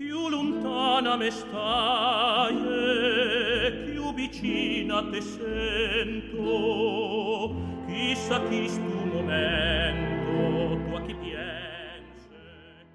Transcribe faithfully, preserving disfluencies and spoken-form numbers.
più lontana me stai e più vicina te sento. Chissà chi stu momento tu a chi piedi